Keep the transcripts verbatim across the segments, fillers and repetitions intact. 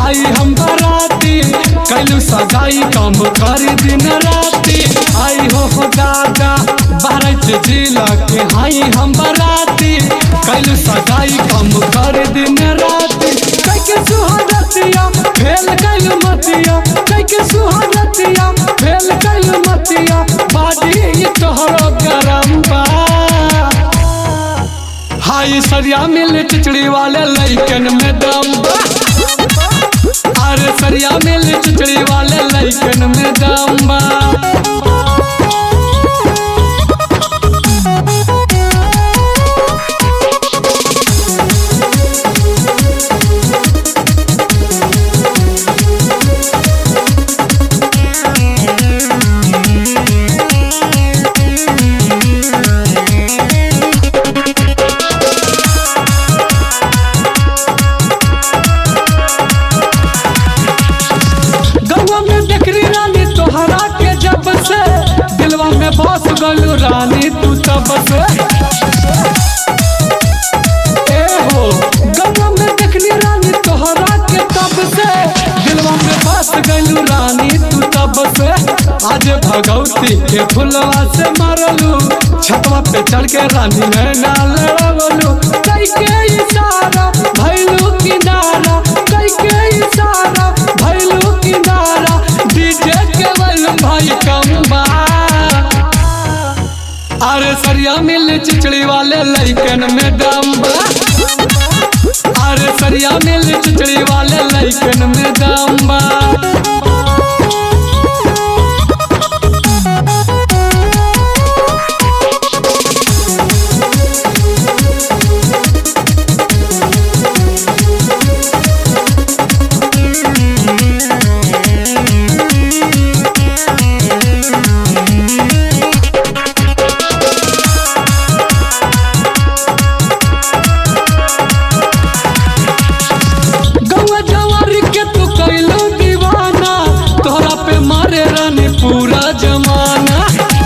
हाई हम बराती कैलू सगाई काम कर दिन राती। आई हो हो दादा बारह जिला के हाई हम बराती कैलू सगाई काम कर दिन राती। कैके सुहागतिया फेल कैलू मतिया कैके सुहागतिया फेल कैलू मतिया बाडी तोहरो गरम बा। हाई सरिया मिल चिचड़ी वाले लइकन में दम बा। अरे सरिया मिल चिचड़ी वाले लइकन में दम बा। दिलवा में बस गलू रानी तू तब से ए हो गंगा में देखली रानी तोहरा के तब से दिलवा में बस गलू रानी तू तब से। आज भगवती के फुलवा से मारलू छतवा पे चढ़ के रानी में नाल लड़वलू। कई के इशारा भैलू किनारा कई के इशारा भैलू किनारा डीजे के बल भाई कम्बा। अरे सरिया मिल चिचड़ी वाले लइकन में दम बा। अरे सरिया मिल चिचड़ी वाले लइकन में दम बा। पूरा जमाना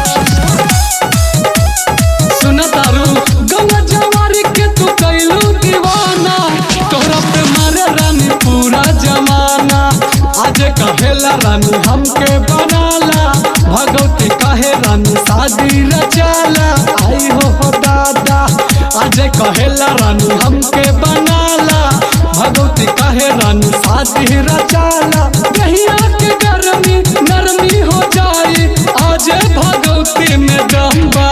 सुना तारू गंगा जवारी के तू कैलू दीवाना तोहरा पे मारे रानी पूरा जमाना। आज कहेला रानी हमके बनाला भगवती कहे रानी शादी रचाला। आई हो हो दादा आज कहेला रानी हमके बनाला भगवती कहे रानी शादी रचाला। कहिया के गर्मी नरमी हो जाए आज भगवती में दम बा।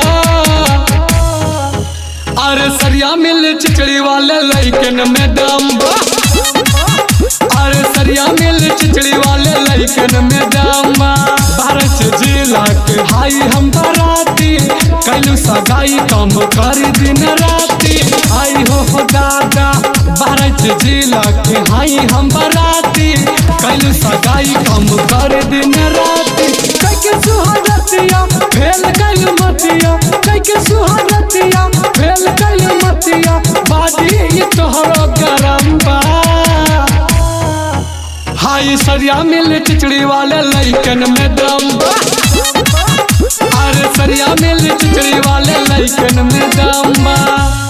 अरे सरिया मिल चिचड़ी वाले लइकन में दम बा। अरे सरिया मिल चिचड़ी वाले लइकन में दम बा। बारह जिला के हाई हम बराती कैलू सगाई काम कर दिन राती। आई हो हो दादा बारह जिला के हाई हम बराती कैलू सगाई काम कर दिन राती। कैके सुहागतिया फेल कैलू मतिया कैके सुहागतिया फेल कैलू मतिया बाडी तोहरो गरम बा। हाई सरिया मिल चिचड़ी वाले लइकन में दम बा। अरे सरिया मिल चिचड़ी वाले लइकन में दम बा।